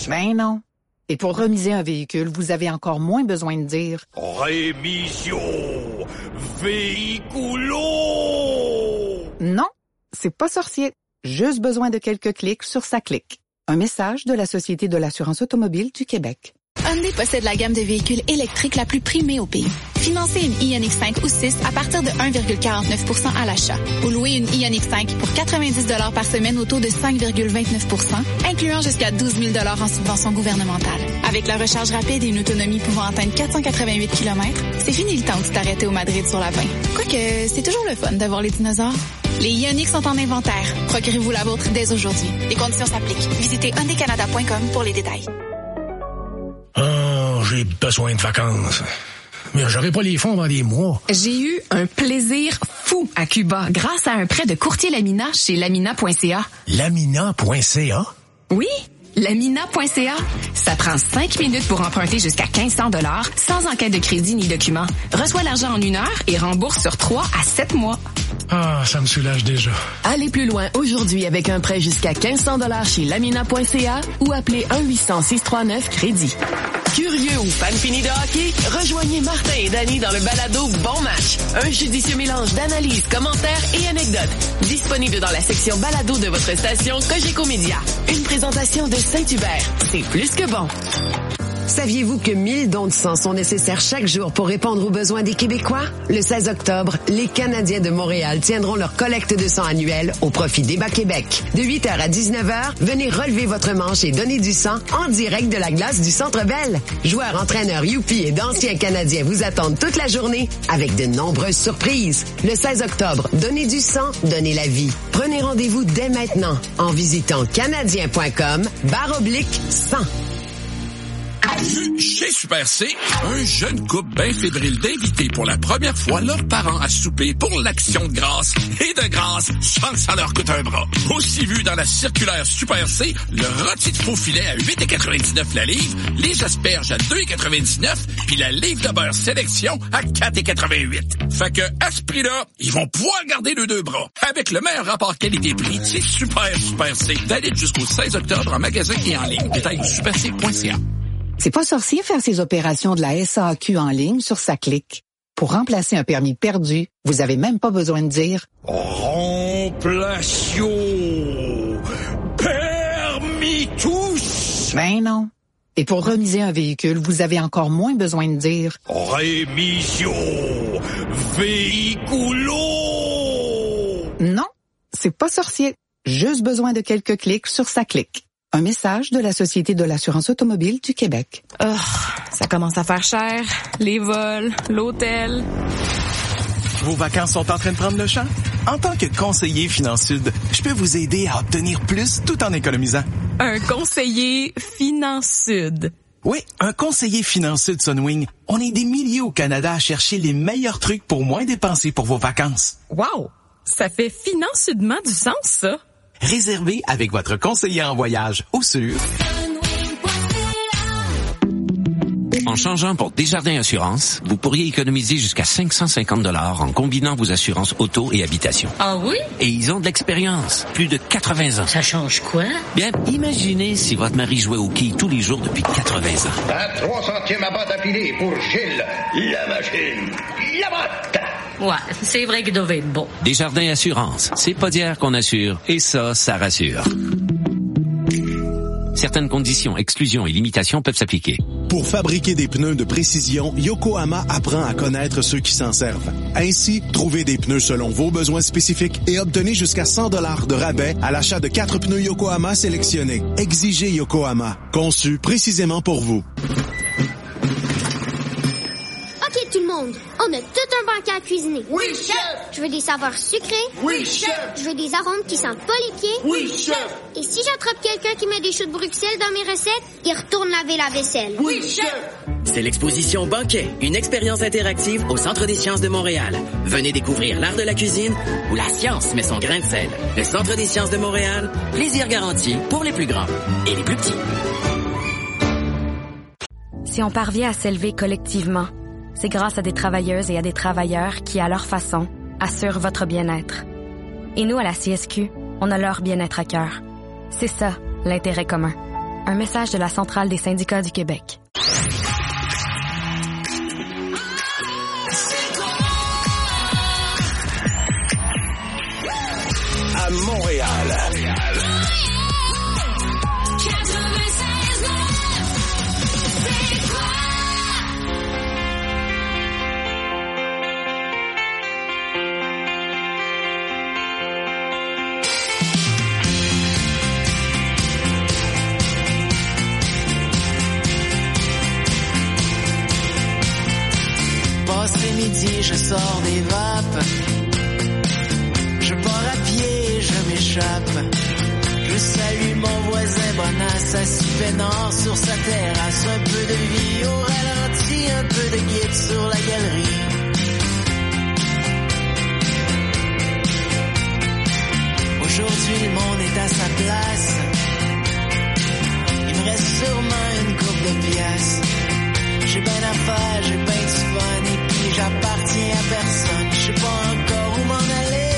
Ben non. Et pour remiser un véhicule, vous avez encore moins besoin de dire « Rémission véhiculo ». Non, c'est pas sorcier. Juste besoin de quelques clics sur sa clique. Un message de la Société de l'assurance automobile du Québec. Hyundai possède la gamme de véhicules électriques la plus primée au pays. Financez une Ioniq 5 ou 6 à partir de 1,49% à l'achat. Ou louez une Ioniq 5 pour 90 $ par semaine au taux de 5,29%, incluant jusqu'à 12 000 $ en subvention gouvernementale. Avec la recharge rapide et une autonomie pouvant atteindre 488 km, c'est fini le temps de t'arrêter au Madrid sur la 20. Quoique, c'est toujours le fun d'avoir les dinosaures. Les Ioniq sont en inventaire. Procurez-vous la vôtre dès aujourd'hui. Les conditions s'appliquent. Visitez hyundaicanada.com pour les détails. Oh, j'ai besoin de vacances. Mais j'aurai pas les fonds dans des mois. J'ai eu un plaisir fou à Cuba grâce à un prêt de courtier Lamina chez Lamina.ca. Lamina.ca? Oui, Lamina.ca. Ça prend 5 minutes pour emprunter jusqu'à 1500 $ sans enquête de crédit ni document. Reçois l'argent en 1 heure et rembourse sur 3 à 7 mois. Ah, ça me soulage déjà. Allez plus loin aujourd'hui avec un prêt jusqu'à 1500 $ chez lamina.ca ou appelez 1-800-639-crédit. Curieux ou fan fini de hockey? Rejoignez Martin et Danny dans le balado Bon Match. Un judicieux mélange d'analyses, commentaires et anecdotes. Disponible dans la section balado de votre station Cogeco Média. Une présentation de Saint-Hubert. C'est plus que bon. Saviez-vous que 1000 dons de sang sont nécessaires chaque jour pour répondre aux besoins des Québécois? Le 16 octobre, les Canadiens de Montréal tiendront leur collecte de sang annuelle au profit d'Éba Québec. De 8h à 19h, venez relever votre manche et donner du sang en direct de la glace du Centre Bell. Joueurs, entraîneurs, Youpi et d'anciens Canadiens vous attendent toute la journée avec de nombreuses surprises. Le 16 octobre, donnez du sang, donnez la vie. Prenez rendez-vous dès maintenant en visitant canadien.com/sang. Chez Super C, un jeune couple bien fébrile d'inviter pour la première fois leurs parents à souper pour l'Action de grâce. Et de grâce, sans que ça leur coûte un bras. Aussi vu dans la circulaire Super C, le rôti de faux filet à 8,99 la livre, les asperges à 2,99 puis la livre de beurre sélection à 4,88. Fait que, à ce prix-là, ils vont pouvoir garder les deux bras. Avec le meilleur rapport qualité-prix, c'est Super C. Valide jusqu'au 16 octobre en magasin et en ligne. Détail superc.ca. C'est pas sorcier faire ses opérations de la SAQ en ligne sur sa clique. Pour remplacer un permis perdu, vous avez même pas besoin de dire « Remplation permis tous ». Ben non. Et pour remiser un véhicule, vous avez encore moins besoin de dire « Rémission véhiculo ». Non, c'est pas sorcier. Juste besoin de quelques clics sur sa clique. Un message de la Société de l'assurance automobile du Québec. Oh, ça commence à faire cher. Les vols, l'hôtel. Vos vacances sont en train de prendre le champ? En tant que conseiller FinanSud, je peux vous aider à obtenir plus tout en économisant. Un conseiller FinanSud. Oui, un conseiller FinanSud Sunwing. On est des milliers au Canada à chercher les meilleurs trucs pour moins dépenser pour vos vacances. Wow! Ça fait financièrement du sens, ça. Réservez avec votre conseiller en voyage ou sur... En changeant pour Desjardins Assurance, vous pourriez économiser jusqu'à 550 $ en combinant vos assurances auto et habitation. Ah oui? Et ils ont de l'expérience, plus de 80 ans. Ça change quoi? Bien, imaginez si votre mari jouait au quilles tous les jours depuis 80 ans. À 3 centièmes à batte d'affilée pour Gilles, la machine, la batte. Ouais, c'est vrai qu'il devait être bon. Desjardins Assurance, c'est pas d'hier qu'on assure, et ça rassure. Certaines conditions, exclusions et limitations peuvent s'appliquer. Pour fabriquer des pneus de précision, Yokohama apprend à connaître ceux qui s'en servent. Ainsi, trouvez des pneus selon vos besoins spécifiques et obtenez jusqu'à 100 $ de rabais à l'achat de 4 pneus Yokohama sélectionnés. Exigez Yokohama, conçu précisément pour vous. OK, tout le monde, on a tout un banquet à cuisiner. Oui, chef! Je veux des saveurs sucrées. Oui, chef! Je veux des arômes qui sentent pas les pieds. Oui, chef! Et si j'attrape quelqu'un qui met des choux de Bruxelles dans mes recettes, il retourne laver la vaisselle. Oui, chef! C'est l'exposition Banquet, une expérience interactive au Centre des sciences de Montréal. Venez découvrir l'art de la cuisine où la science met son grain de sel. Le Centre des sciences de Montréal, plaisir garanti pour les plus grands et les plus petits. Si on parvient à s'élever collectivement, c'est grâce à des travailleuses et à des travailleurs qui, à leur façon, assurent votre bien-être. Et nous, à la CSQ, on a leur bien-être à cœur. C'est ça, l'intérêt commun. Un message de la Centrale des syndicats du Québec. À Montréal. Passé midi, je sors des vapes. Je pars à pied, je m'échappe. Je salue mon voisin Bonasse, assis peinard sur sa terrasse. Un peu de vie au ralenti, un peu de guide sur la galerie. Aujourd'hui, le monde est à sa place. Il me reste sûrement une coupe de pièces. J'ai ben d'affaires, j'ai ben du fun et puis j'appartiens à personne. Je sais pas encore où m'en aller.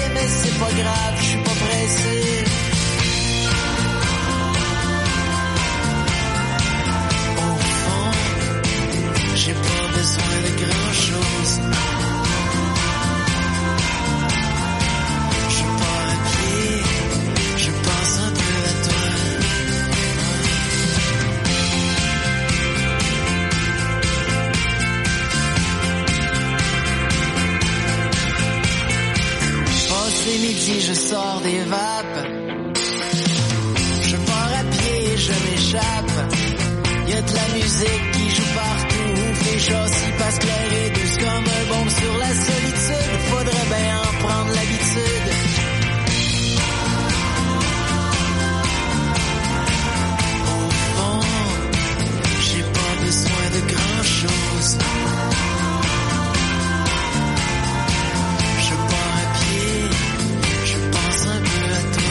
midi, je sors des vapes. Je pars à pied, je m'échappe. Y'a de la musique qui joue partout. Les châssis passent clairs et douces comme un bombe sur la solitude. Faudrait bien en prendre l'habitude. Au fond, j'ai pas besoin de grand chose. Je pars à pied, je pense un peu à toi.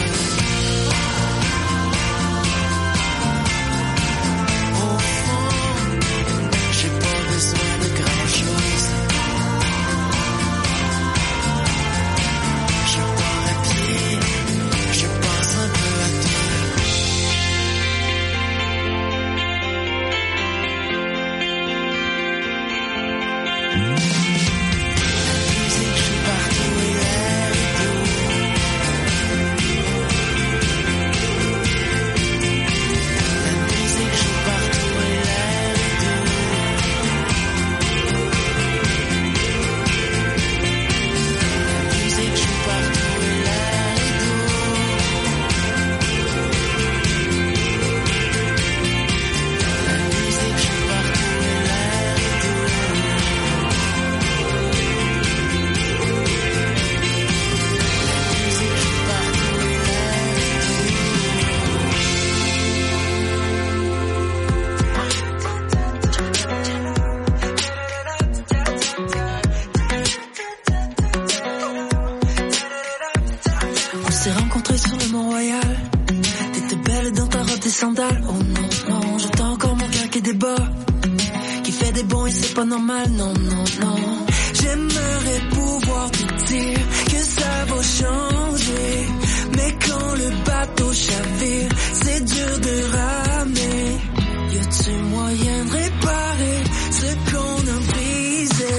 Pas normal, non, non, non. J'aimerais pouvoir te dire que ça va changer. Mais quand le bateau chavire, c'est dur de ramer. Y a-tu moyen de réparer ce qu'on a brisé?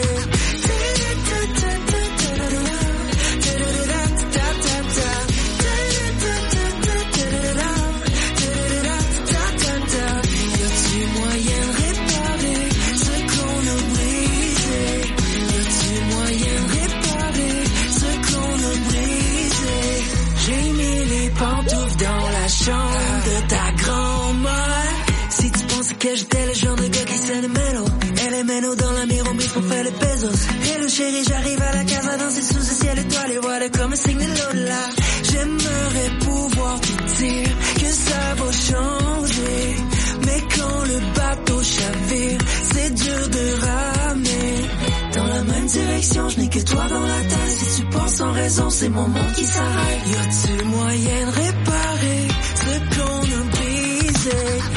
De ta grand-mère. Si tu penses que j'étais le genre de gars qui sait le mélo, elle est mélo dans la miro, mais qu'on fait les pesos. Hello chérie, j'arrive à la casa danser sous le ciel étoilé, voilà comme un signe de l'au-delà. J'aimerais pouvoir te dire que ça va changer. Mais quand le bateau chavire, c'est dur de ramer. Dans la même direction, je n'ai que toi dans la tête. Si tu penses sans raison, c'est mon monde qui s'arrête. Y a-tu moyen de réparer ce qu'on a brisé?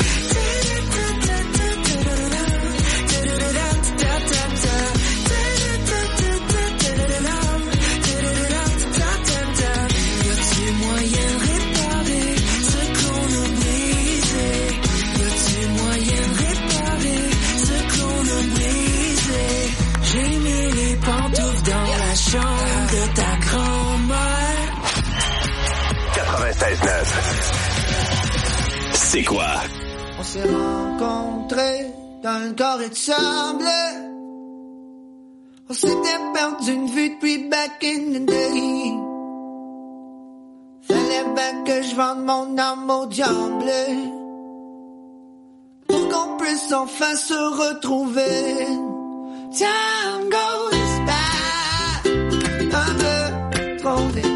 Y a-tu moyen de réparer ce qu'on a brisé? Y a-tu moyen de réparer ce qu'on a brisé? J'ai mis les pantoufles dans la chambre de ta grand-mère. 96.9. C'est quoi? On s'est rencontrés dans un carré de sable. On s'était perdu une vue depuis back in the day. Fallait bien que je vende mon âme au diable pour qu'on puisse enfin se retrouver. Time goes by un peu trop vite.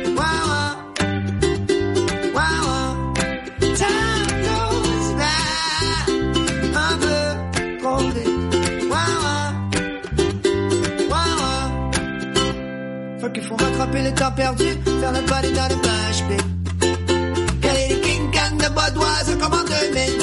Qu'il faut rattraper le temps perdu, faire le balai dans le page B. Caler les King Kong de Budweiser comme en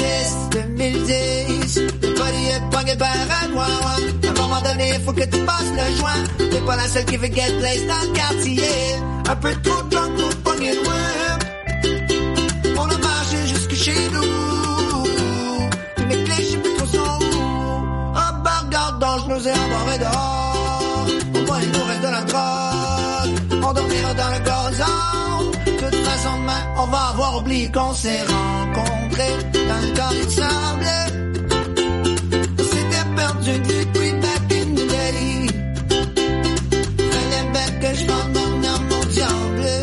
2010. Le body est poigné par un noir. À un moment donné, faut que tu passes le joint. T'es pas la seule qui veut get place dans le quartier. Un peu trop drunk pour pogner le whip. On a marché jusque chez nous. Mes clés, j'sais plus trop sont où. Un bar garde dangereux et embarré dehors. Au moins il nous reste de la drogue. On dormira dans le gazon. De toute façon demain on va avoir oublié qu'on s'est rencontrés dans le carré de sable. On s'était perdu depuis back in the day. Fallait bien que je vende mon âme au diable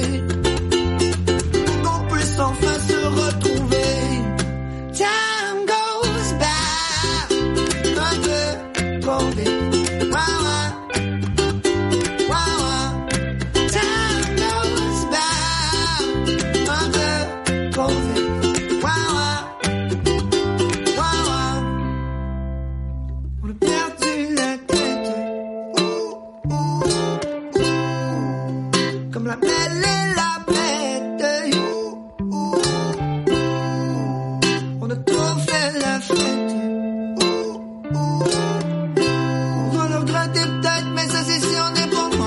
On va le regretter peut-être, mais ça c'est si on est pas mort.